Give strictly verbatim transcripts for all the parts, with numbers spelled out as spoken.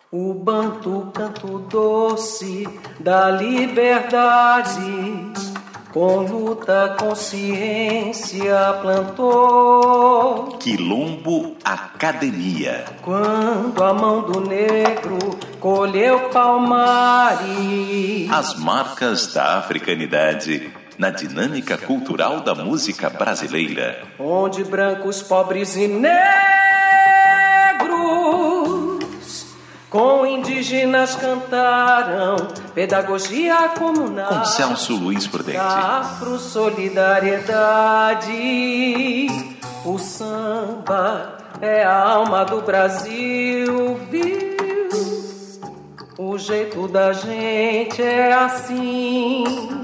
O banto, canto doce da liberdade, com luta, consciência plantou. Quilombo Academia. Quando a mão do negro colheu palmares. As marcas da africanidade na dinâmica cultural da música brasileira. Onde brancos, pobres e negros, com indígenas cantaram pedagogia comunal. Com Celso Luiz Prudente. Afro solidariedade. O samba é a alma do Brasil, viu? O jeito da gente é assim.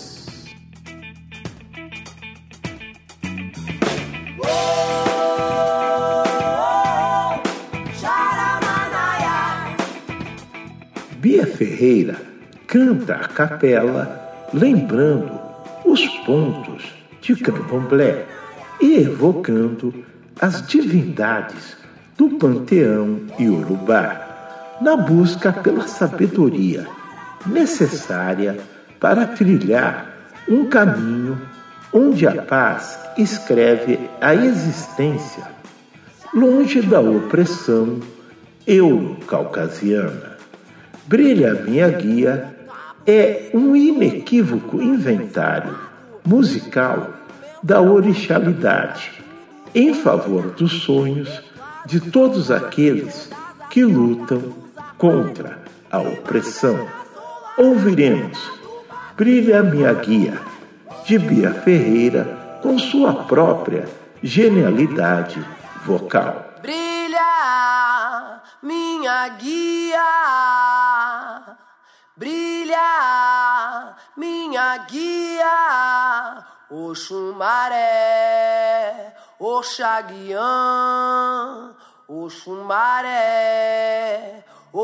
Bia Ferreira canta a capela lembrando os pontos de candomblé e evocando as divindades do panteão iorubá, na busca pela sabedoria necessária para trilhar um caminho onde a paz escreve a existência, longe da opressão euro-caucasiana. Brilha Minha Guia é um inequívoco inventário musical da orixalidade em favor dos sonhos de todos aqueles que lutam contra a opressão. Ouviremos Brilha Minha Guia, de Bia Ferreira, com sua própria genialidade vocal. Brilha, minha guia, brilha, minha guia, Oxumaré, Oxaguiã, Oxumaré,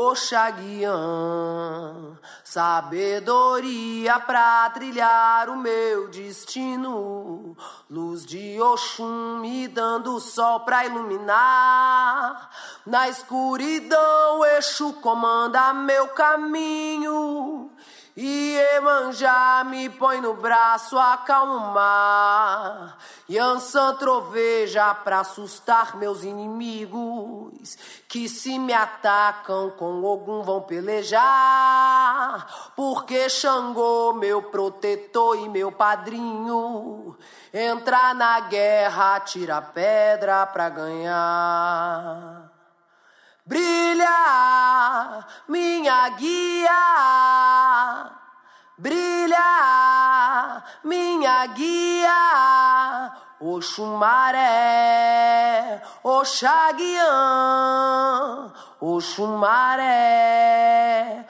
Oxaguiã, sabedoria pra trilhar o meu destino, luz de Oxum me dando sol pra iluminar, na escuridão Exu comanda meu caminho, e Iemanjá me põe no braço a acalmar, Yansan troveja pra assustar meus inimigos, que se me atacam com Ogum vão pelejar, porque Xangô, meu protetor e meu padrinho, entra na guerra, tira pedra pra ganhar. Brilha, minha guia, brilha, minha guia, Oxumaré, Oxaguiã, Oxumaré,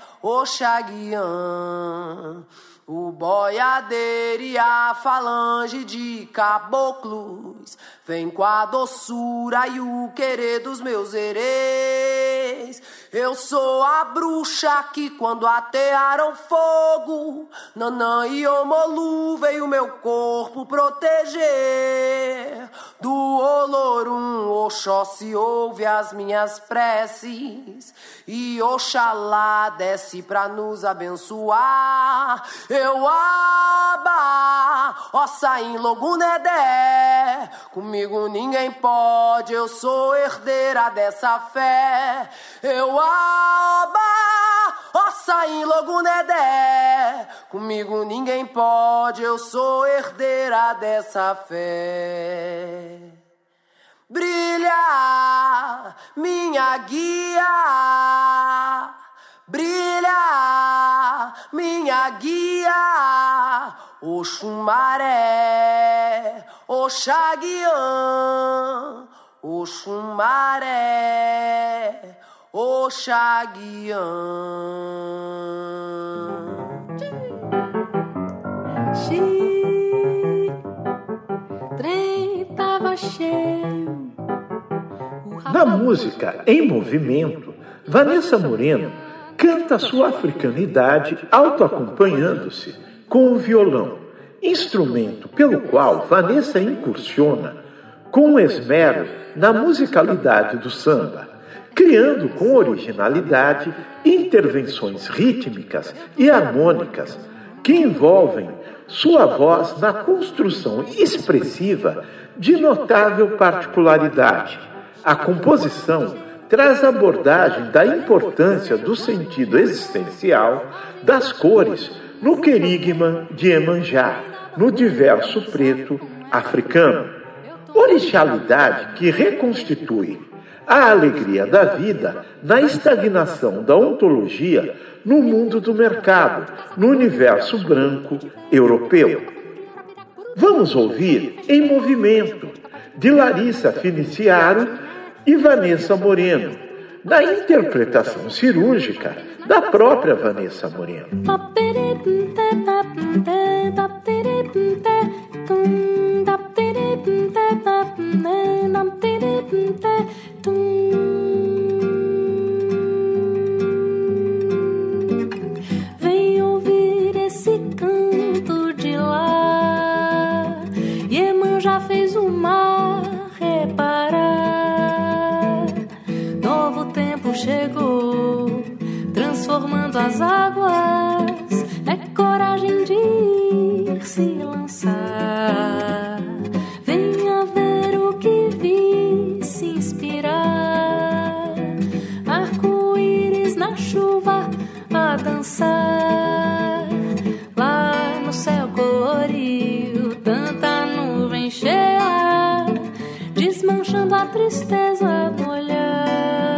Oxaguiã. O boiadeiro e a falange de caboclos vem com a doçura e o querer dos meus herês. Eu sou a bruxa que quando atearam fogo, Nanã e Omolu veio meu corpo proteger. Do Olorum Oxóssi ouve as minhas preces, e Oxalá desce pra nos abençoar. Eu aba, Ossain Logunedé, comigo ninguém pode, eu sou herdeira dessa fé. Eu aba, Ossain Logunedé, comigo ninguém pode, eu sou herdeira dessa fé. Brilha, minha guia, brilha, minha guia, Oxumaré, Oxaguiã, Oxumaré, Oxaguiã. Xiii, trem tava cheio. Na música Em Movimento, Vanessa Moreno canta sua africanidade autoacompanhando-se com o violão, instrumento pelo qual Vanessa incursiona com esmero na musicalidade do samba, criando com originalidade intervenções rítmicas e harmônicas que envolvem sua voz na construção expressiva de notável particularidade. A composição traz abordagem da importância do sentido existencial das cores no querigma de Iemanjá, no diverso preto africano. Orixalidade que reconstitui a alegria da vida na estagnação da ontologia no mundo do mercado, no universo branco europeu. Vamos ouvir Em Movimento, de Larissa Finiciaro e Vanessa Moreno, na interpretação cirúrgica da própria Vanessa Moreno. Vem ouvir esse canto de lá, Iemanjá fez o mar reparar. Novo tempo chegou, transformando as águas. É coragem de ir se lançar. Venha ver o que vi, se inspirar. Arco-íris na chuva a dançar. Lá no céu colorido, tanta nuvem cheia, desmanchando a tristeza do olhar.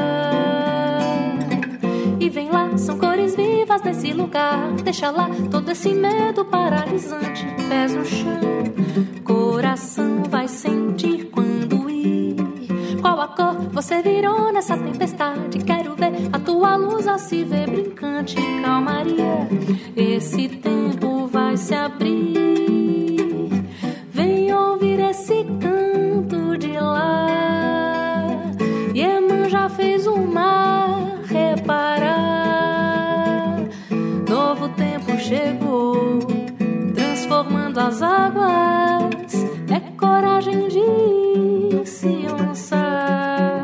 E vem lá, são cores vivas nesse lugar. Deixa lá todo esse medo paralisante. Pés no chão, coração vai sentir quando ir. Qual a cor você virou nessa tempestade? Quero ver a tua luz a se ver brincante. Calmaria, esse tempo vai se abrir. Vem ouvir esse canto de lá. Iemanjá fez o mar reparar. Novo tempo chegou, transformando as águas. É coragem de se lançar.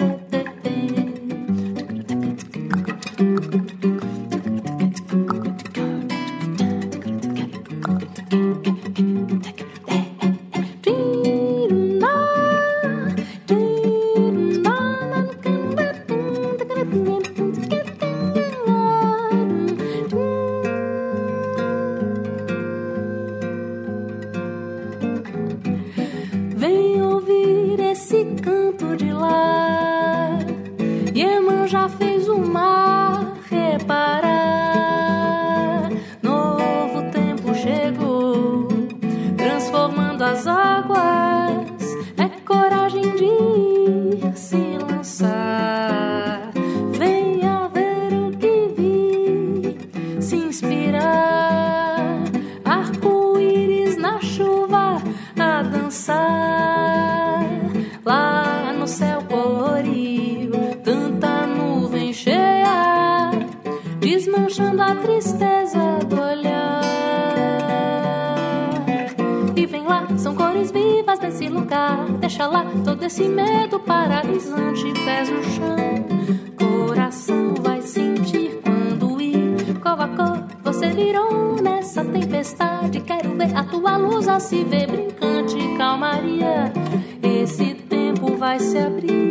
Vem ouvir esse canto de lá. Iemanjá fez o mar reparar. Novo tempo chegou, transformando as águas. É coragem de ir se lançar. Venha ver o que vi, se inspirar. Arco-íris na chuva a dançar. Lá no céu colorido, tanta nuvem cheia, desmanchando a tristeza do olhar. E vem lá, são cores vivas nesse lugar. Deixa lá todo esse medo paralisante. Pés no chão, coração vai sentir quando ir. Qual a cor você virou nessa tempestade? Quero ver a tua luz a se ver brincante. Calmaria, esse tempo vai se abrir.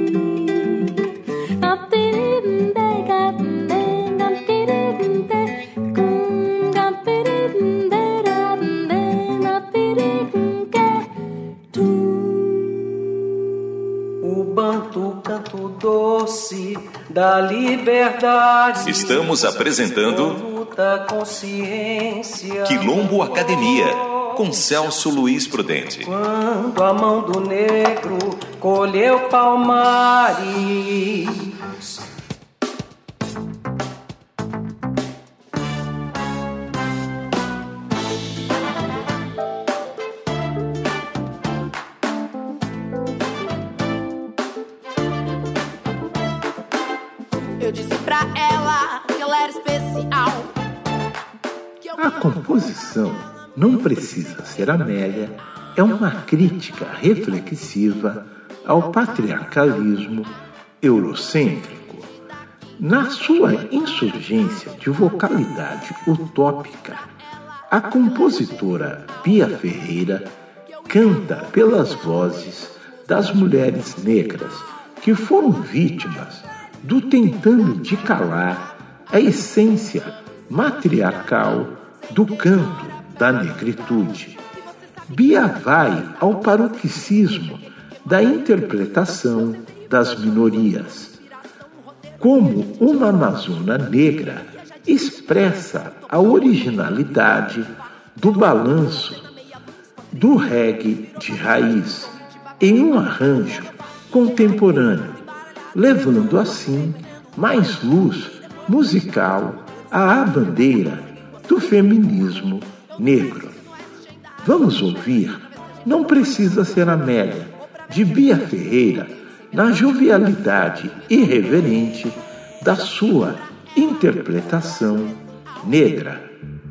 O banto, canto doce da liberdade. Estamos apresentando Quilombo Academia, com Celso Luiz Prudente. Quando a mão do negro colheu palmares. Eu disse pra ela que ela era especial. A composição Não Precisa Ser Amélia é uma crítica reflexiva ao patriarcalismo eurocêntrico. Na sua insurgência de vocalidade utópica, a compositora Bia Ferreira canta pelas vozes das mulheres negras que foram vítimas do tentame de calar a essência matriarcal do canto da negritude. Bia vai ao paroxismo da interpretação das minorias. Como uma amazona negra, expressa a originalidade do balanço do reggae de raiz em um arranjo contemporâneo, levando assim mais luz musical à bandeira do feminismo negro. Vamos ouvir Não Precisa Ser Amélia, de Bia Ferreira, na jovialidade irreverente da sua interpretação negra.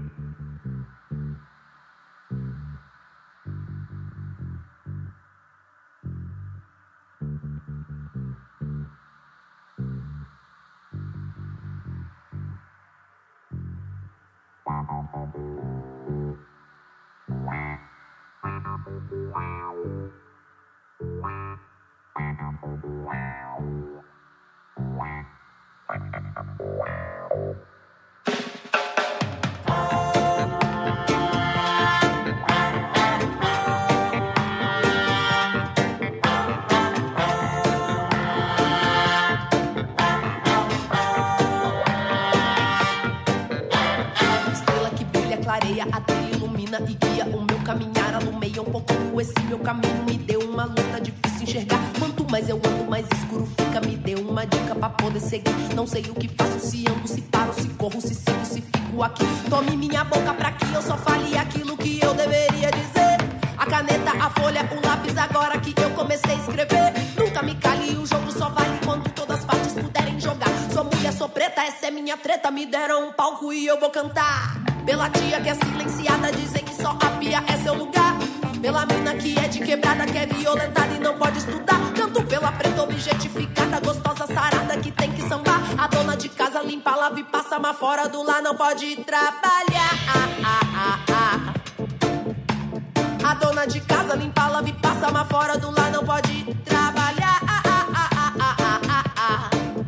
Clareia, a trilha ilumina e guia o meu caminhar, alumeia um pouquinho esse meu caminho, me deu uma luz, tá difícil enxergar, quanto mais eu ando, mais escuro fica, me deu uma dica pra poder seguir, não sei o que faço, se ando, se paro, se corro, se sigo, se fico aqui, tome minha boca pra que eu só fale aquilo que eu deveria dizer, a caneta, a folha, o lápis, agora que eu comecei a escrever, nunca me cale, o jogo só vale quando todas as partes puderem jogar, sou mulher, sou preta, essa é minha treta, me deram um palco e eu vou cantar. Pela tia que é silenciada, dizem que só a pia é seu lugar. Pela mina que é de quebrada, que é violentada e não pode estudar. Canto pela preta objetificada, gostosa sarada que tem que sambar. A dona de casa limpa, lava e passa, mas fora do lar não pode trabalhar. Ah, ah, ah, ah. A dona de casa limpa, lava e passa, mas fora do lar não pode trabalhar. Ah, ah, ah, ah, ah, ah, ah.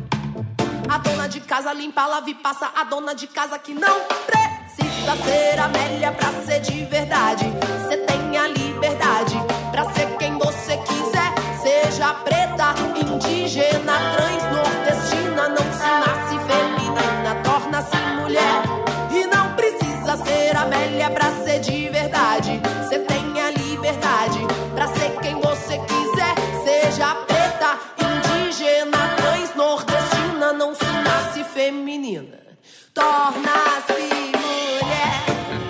A dona de casa limpa, lava e passa, a dona de casa que não precisa ser Amélia pra ser de verdade. Cê tem a liberdade pra ser quem você quiser. Seja preta, indígena, trans, nordestina. Não se nasce feminina, torna-se mulher. E não precisa ser Amélia pra ser de verdade. Cê tem a liberdade pra ser quem você quiser. Seja preta, indígena, trans, nordestina. Não se nasce feminina, torna-se mulher.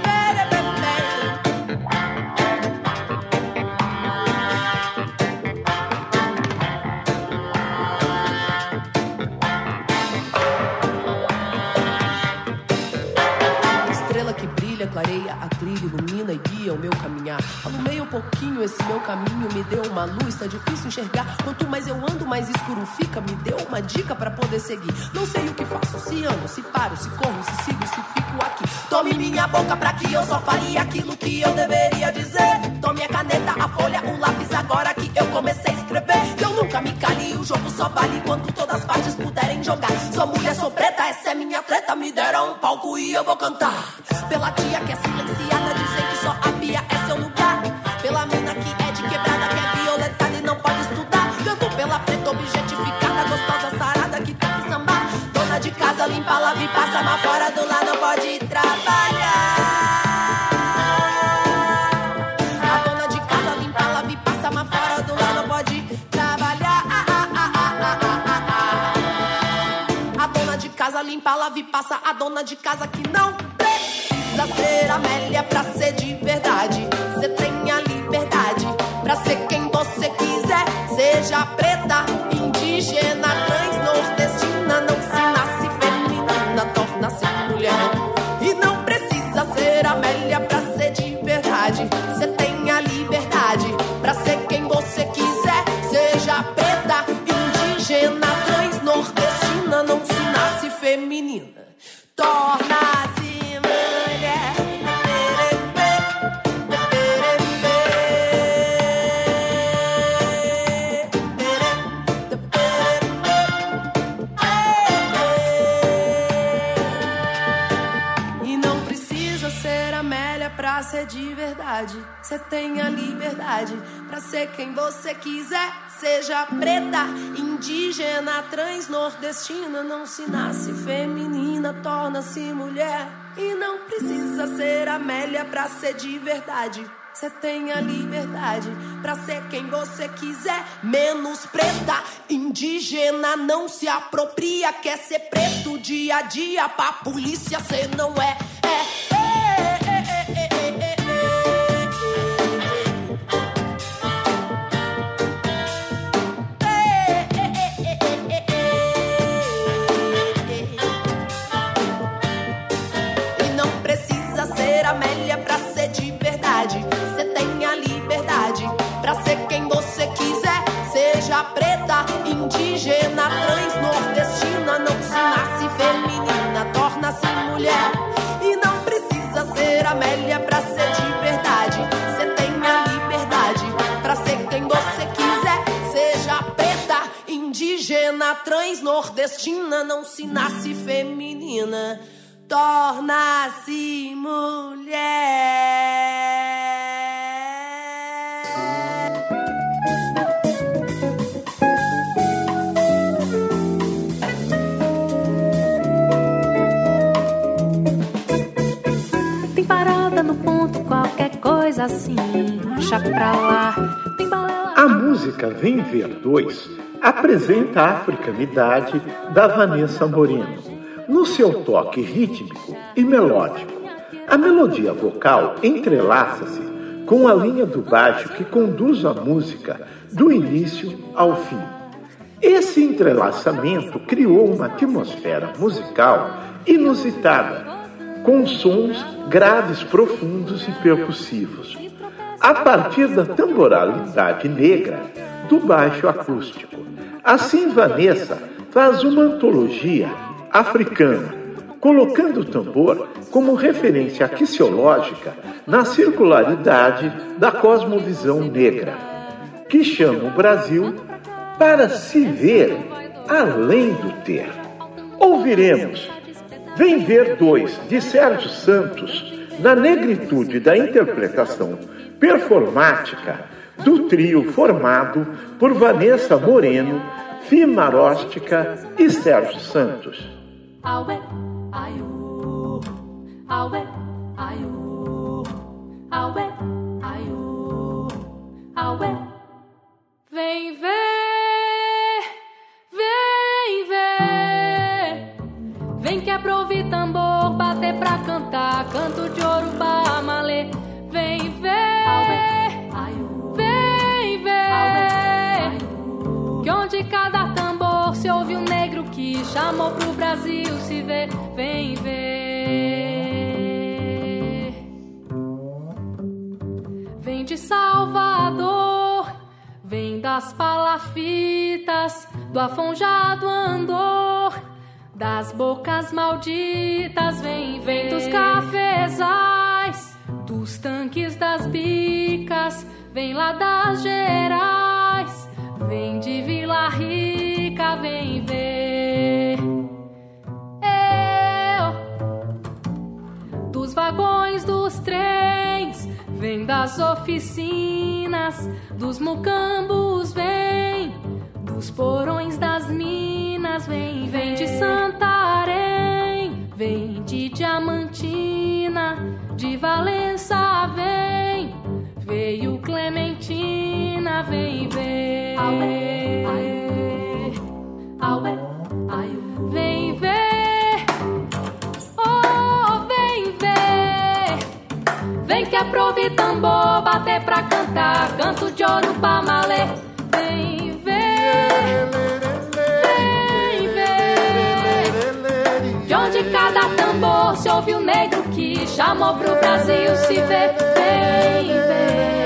Estrela que brilha, clareia a trilha, ilumina e guia o meu caminhar. Alumei um pouquinho esse meu caminho, me deu uma luz, tá difícil enxergar. Quanto mais eu ando, mais escuro fica, me deu uma dica pra poder seguir. Não sei o que faço, se ando, se paro, se corro, se sigo, se fico aqui. Tome minha boca pra que eu só fale aquilo que eu deveria dizer. Tome a caneta, a folha, o lápis, agora que eu comecei a escrever. Que eu nunca me cale, o jogo só vale quando todas as partes puderem jogar. Sou mulher, sou preta, essa é minha treta, me deram um palco e eu vou cantar. Pela tia que é silenciada, dizem que só a pia é seu lugar. Pela mina que é de quebrada, que é violentada e não pode estudar. Canto pela preta objetificada, gostosa sarada que tem que sambar. Dona de casa limpa, lava e passa, mas fora do lar não pode trabalhar. A dona de casa limpa, lava e passa, mas fora do lar não pode trabalhar. Ah, ah, ah, ah, ah, ah, ah. A dona de casa limpa, lava e passa, a dona de casa que não precisa ser Amélia pra ser de verdade. Cê tem a liberdade pra ser quem você quiser. Seja preta, indígena, trans, nordestina. Não se nasce feminina, torna-se mulher. E não precisa ser Amélia pra ser de verdade. Cê tem a liberdade pra ser quem você quiser. Seja preta, indígena, trans, feminina. Torna-se mulher. Pra ser de verdade, você tem a liberdade pra ser quem você quiser. Seja preta, indígena, trans, nordestina. Não se nasce feminina, torna-se mulher. E não precisa ser Amélia pra ser de verdade. Você tem a liberdade pra ser quem você quiser. Menos preta, indígena, não se apropria. Quer ser preto dia a dia, pra polícia cê não é. É, é. Amélia pra ser de verdade. Você tem a liberdade pra ser quem você quiser. Seja preta, indígena, trans, nordestina. Não se nasce feminina, torna-se mulher. E não precisa ser Amélia pra ser de verdade. Você tem a liberdade pra ser quem você quiser. Seja preta, indígena, trans, nordestina. Não se nasce feminina, torna-se mulher. Tem parada no ponto, qualquer coisa assim, deixa pra lá. Tem balela... A música Vem Ver dois apresenta a africanidade da Vanessa Moreno no seu toque rítmico e melódico. A melodia vocal entrelaça-se com a linha do baixo que conduz a música do início ao fim. Esse entrelaçamento criou uma atmosfera musical inusitada, com sons graves, profundos e percussivos, a partir da tamboralidade negra do baixo acústico. Assim, Vanessa faz uma antologia africana, colocando o tambor como referência axiológica na circularidade da cosmovisão negra, que chama o Brasil para se ver além do ter. Ouviremos Vem Ver dois, de Sérgio Santos, na negritude da interpretação performática do trio formado por Vanessa Moreno, Fimaróstica e Sérgio Santos. Aue, aiu, aue, aiu, aue, aiu, aue. Vem ver, vem ver, vem que é pra ouvir tambor, bater pra cantar, canto de Yorubá, malê. Vem ver, vem ver, que onde cada tambor se ouve um negro que chamou pro Brasil se ver. Vem ver, vem de Salvador, vem das palafitas, do afonjado Andor, das bocas malditas. Vem, vem dos cafezais, dos tanques das bicas, vem lá das Gerais, vem de Vila Rica. Vem ver eu, dos vagões dos trens, vem das oficinas, dos mucambos. Vem dos porões das minas. Vem, vem de Santarém, vem de Diamantina, de Valença. Vem, veio Clementina. Vem ver, auê, auê, auê, auê. Vem ver, oh, vem ver, vem que é pra ouvir tambor, bater pra cantar, canto de Yorubá, malê. Vem ver, vem ver, de onde cada tambor se ouve o negro que chamou pro Brasil se ver. Vem ver.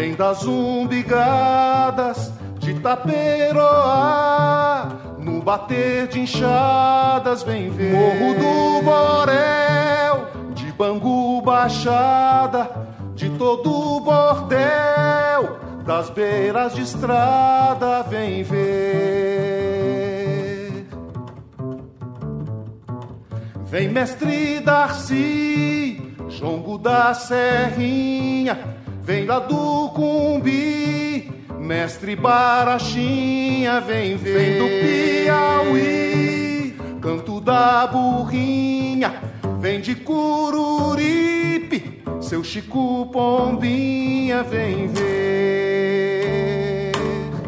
vem das umbigadas de Taperoá, no bater de enxadas vem ver Morro do Borel, de Bangu Baixada, de todo o bordel, das beiras de estrada vem ver. Vem mestre Darcy, jongo da Serrinha, vem lá do Cumbi, mestre Barachinha, vem ver. Vem do Piauí, canto da burrinha, vem de Cururipe, seu Chico Pombinha, vem ver.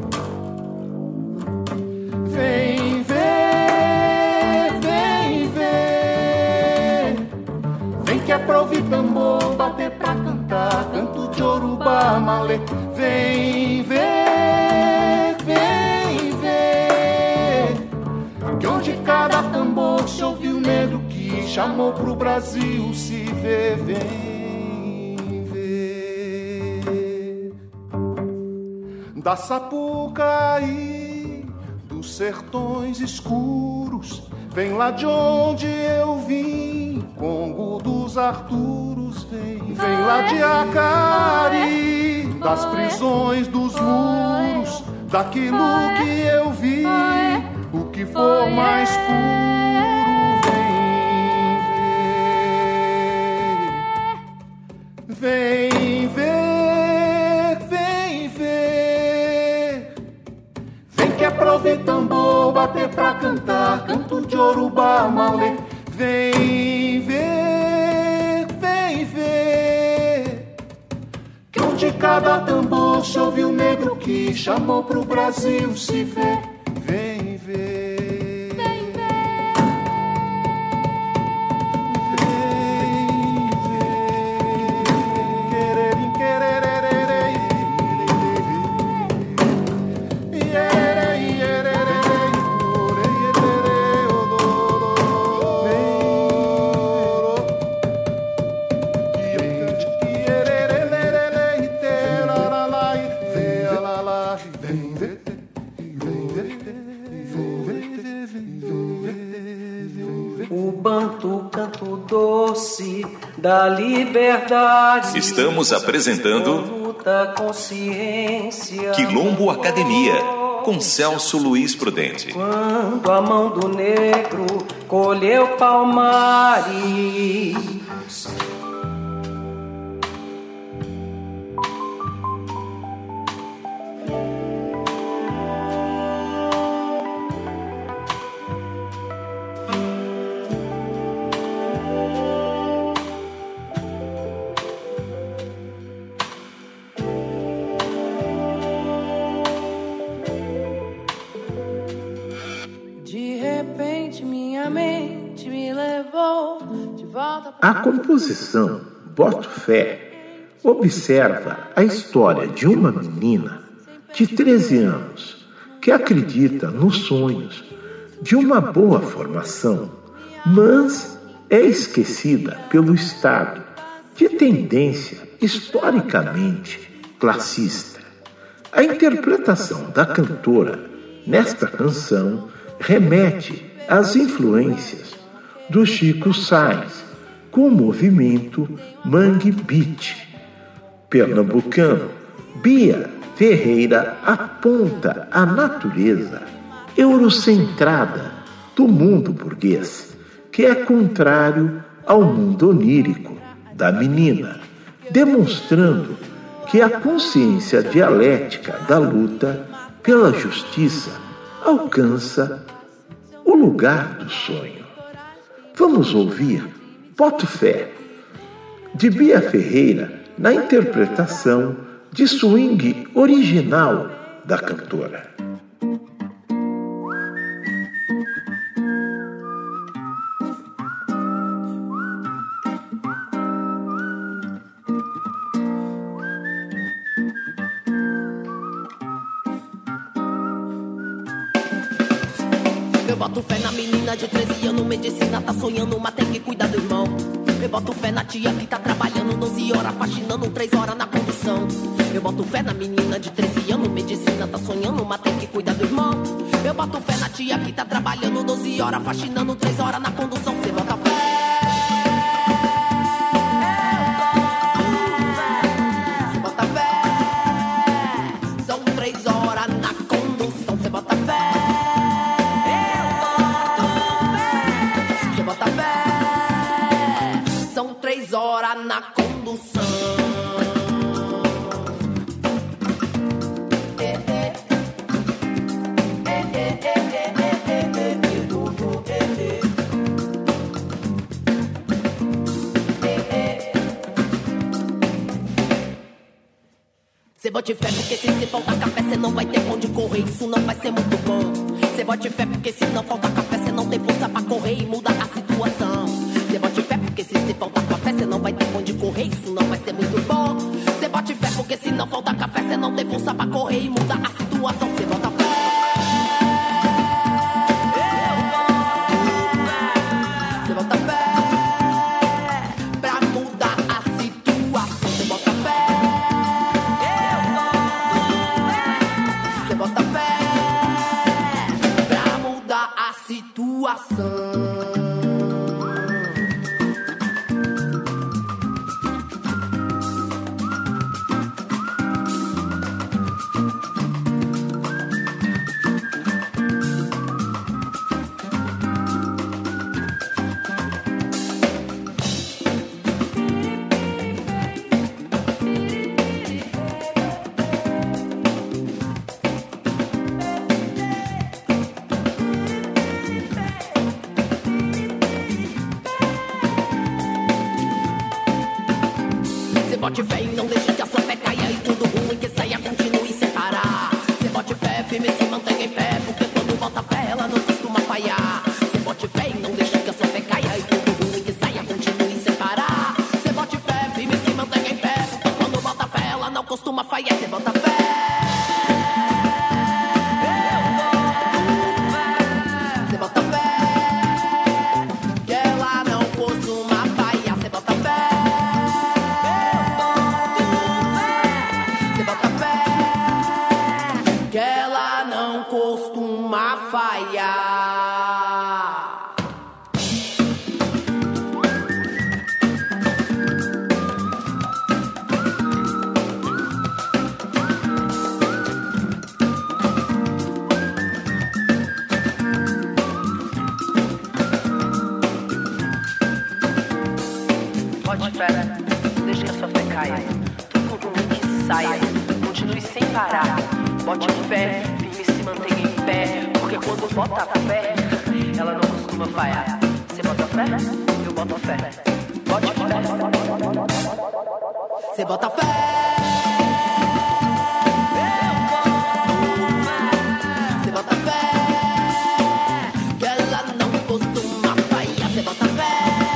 Vem ver, vem ver, vem que é pra ouvir tambor, bater pra cantar, canto de Yorubá, malê. Vem ver, vem ver, que onde cada tambor se ouviu o negro que chamou pro Brasil se ver. Vem ver. Da Sapucaí, dos sertões escuros, vem lá de onde eu vim, Congo dos Arturos, vem. Vem lá de Acari, das prisões dos muros, daquilo que eu vi, o que for mais puro, vem ver. Vem ver, vem ver, vem que é pra ouvir tambor, bater pra cantar, canto de Yorubá, malê. Vem ver, vem ver, que onde cada tambor se ouviu o negro que chamou pro Brasil se ver. Vem ver, vem ver, vem ver, doce da liberdade. Estamos apresentando Quilombo Academia, com Celso Luiz Prudente. Quando a mão do negro colheu palmares, a composição Boto Fé observa a história de uma menina de treze anos que acredita nos sonhos de uma boa formação, mas é esquecida pelo Estado, de tendência historicamente classista. A interpretação da cantora nesta canção remete às influências do Chico Sainz, com o movimento Mangue Beat. Pernambucano, Bia Ferreira aponta a natureza eurocentrada do mundo burguês, que é contrário ao mundo onírico da menina, demonstrando que a consciência dialética da luta pela justiça alcança o lugar do sonho. Vamos ouvir Boto Fé, de Bia Ferreira, na interpretação de swing original da cantora. Eu boto fé na menina de treze anos, medicina, tá sonhando, mas tem que cuidar do irmão. Eu boto fé na tia que tá trabalhando doze horas, faxinando três horas na condução. Eu boto fé na menina de treze anos, medicina tá sonhando, mas tem que cuidar do irmão. Eu boto fé na tia que tá trabalhando doze horas, faxinando três horas na condução. Você bota fé. Você bota fé. São três horas na condução. Você bota fé. Você bota fé. São três horas na condução. Cê bote fé porque se cê faltar café cê não vai ter onde correr, isso não vai ser muito bom. Cê bote fé porque se não faltar café cê não tem força pra correr e muda a situação. Cê bote fé porque se cê faltar café cê não vai ter onde correr, isso não vai ser muito bom. Cê bote fé porque se não faltar café cê não tem força pra correr e muda a situação. Cê bota fé. Cê bota fé pra mudar a situação. Cê bota fé. Cê bota fé pra mudar a situação. Bote fé e não deixe que a sua fé caia e tudo ruim que saia continue sem parar. Cê bote fé, firme se mantenha em pé, porque quando bota fé ela não costuma falhar. Cê bote fé e não deixe que a sua fé caia e tudo ruim que saia continue sem parar. Cê bote fé, firme se mantenha em pé, porque quando bota fé ela não costuma falhar. Cê bota fé. Cê bota fé que ela não costuma falhar. Cê bota fé. Que ela não costuma falhar. Bote fé, deixe que a sua fé caia, tudo ruim que saia, continue sem parar. Bote fé, firme se mantenha em pé, porque quando bota fé, ela não costuma falhar. Você bota fé? Eu boto fé. Bote fé. Você bota fé. Você bota fé que ela não costuma falhar. Você bota fé.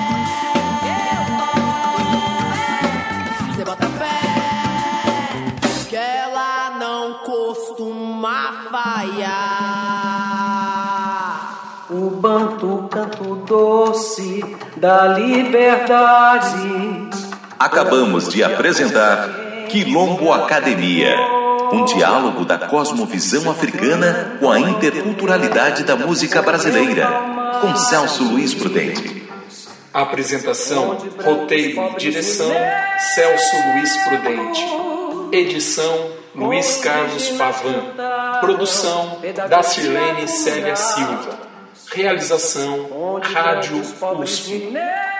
Você bota fé que ela não costuma falhar. O banto, canto doce da liberdade. Acabamos de apresentar Quilombo Academia, um diálogo da cosmovisão africana com a interculturalidade da música brasileira, com Celso Luiz Prudente. Apresentação, roteiro e direção, Celso Luiz Prudente. Edição, Luiz Carlos Pavan. Produção, Dacirlene Célia Silva. Realização, Rádio U S P.